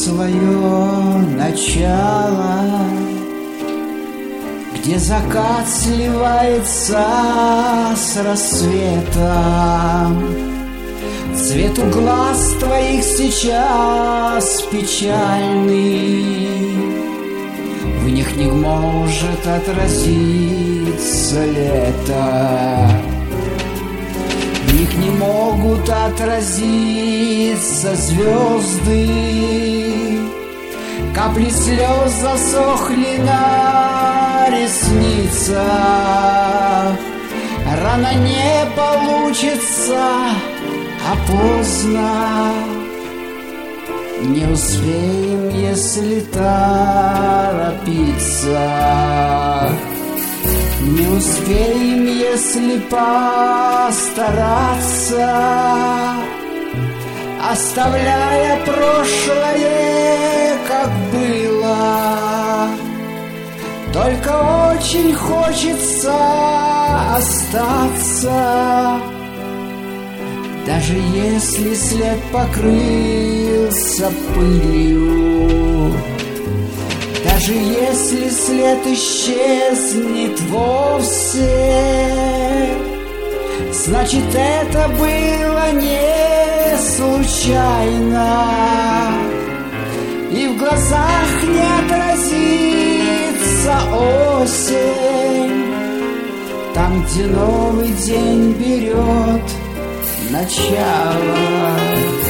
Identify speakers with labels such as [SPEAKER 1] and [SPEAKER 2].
[SPEAKER 1] свое начало, где закат сливается с рассветом. Цвет у глаз твоих сейчас печальный, в них не может отразиться лето. В них не могут отразиться звезды. Капли слез засохли на ресницах. Рано не получится, а поздно не успеем, если торопиться. Не успеем, если постараться, оставляя прошлое, как было. Только очень хочется остаться, даже если след покрылся пылью. Даже если след исчезнет вовсе, значит, это было не случайно. И в глазах не отразится осень, там, где новый день берет начало.